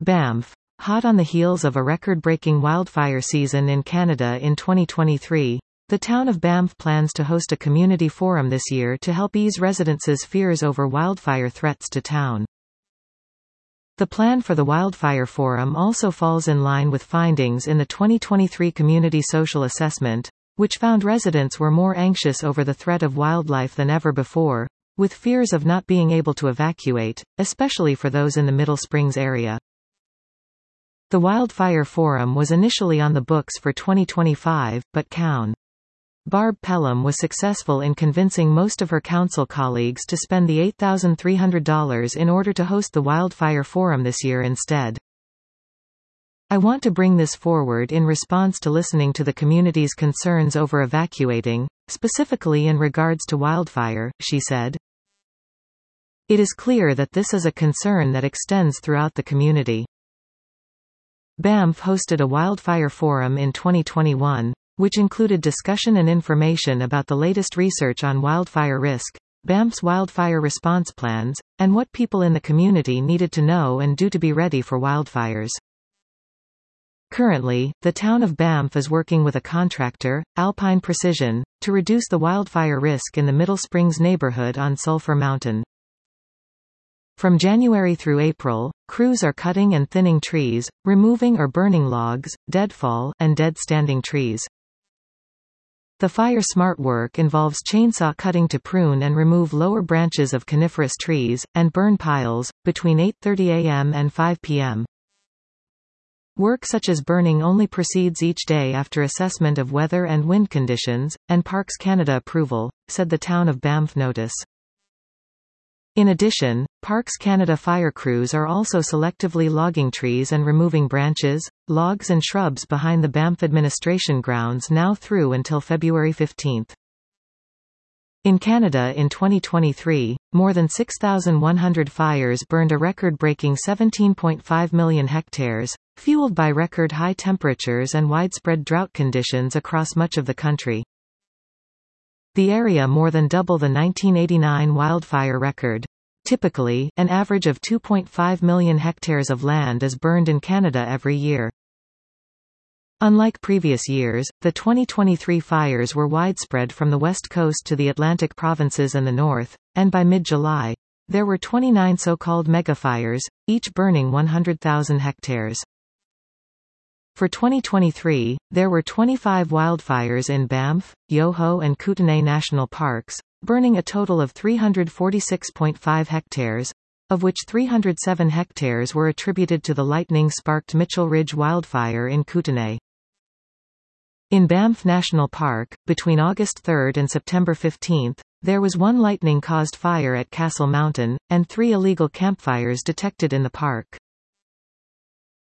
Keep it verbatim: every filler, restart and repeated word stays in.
Banff. Hot on the heels of a record-breaking wildfire season in Canada in twenty twenty-three, the town of Banff plans to host a community forum this year to help ease residents' fears over wildfire threats to town. The plan for the Wildfire Forum also falls in line with findings in the twenty twenty-three Community Social Assessment, which found residents were more anxious over the threat of wildlife than ever before, with fears of not being able to evacuate, especially for those in the Middle Springs area. The Wildfire Forum was initially on the books for twenty twenty-five, but Coun. Barb Pelham was successful in convincing most of her council colleagues to spend the eight thousand three hundred dollars in order to host the Wildfire Forum this year instead. "I want to bring this forward in response to listening to the community's concerns over evacuating, specifically in regards to wildfire," she said. "It is clear that this is a concern that extends throughout the community." Banff hosted a Wildfire Forum in twenty twenty-one, which included discussion and information about the latest research on wildfire risk, Banff's wildfire response plans, and what people in the community needed to know and do to be ready for wildfires. Currently, the town of Banff is working with a contractor, Alpine Precision, to reduce the wildfire risk in the Middle Springs neighborhood on Sulphur Mountain. From January through April, crews are cutting and thinning trees, removing or burning logs, deadfall, and dead standing trees. The Fire Smart work involves chainsaw cutting to prune and remove lower branches of coniferous trees, and burn piles, between eight thirty a m and five p m Work such as burning only proceeds each day after assessment of weather and wind conditions, and Parks Canada approval, said the Town of Banff notice. In addition, Parks Canada fire crews are also selectively logging trees and removing branches, logs and shrubs behind the Banff administration grounds now through until February fifteenth. In Canada in twenty twenty-three, more than six thousand one hundred fires burned a record-breaking seventeen point five million hectares, fueled by record high temperatures and widespread drought conditions across much of the country. The area more than double the nineteen eighty-nine wildfire record. Typically, an average of two point five million hectares of land is burned in Canada every year. Unlike previous years, the twenty twenty-three fires were widespread from the west coast to the Atlantic provinces and the north, and by mid-July, there were twenty-nine so-called megafires, each burning one hundred thousand hectares. For twenty twenty-three, there were twenty-five wildfires in Banff, Yoho and Kootenay National Parks, burning a total of three hundred forty-six point five hectares, of which three hundred seven hectares were attributed to the lightning-sparked Mitchell Ridge wildfire in Kootenay. In Banff National Park, between August third and September fifteenth, there was one lightning-caused fire at Castle Mountain, and three illegal campfires detected in the park.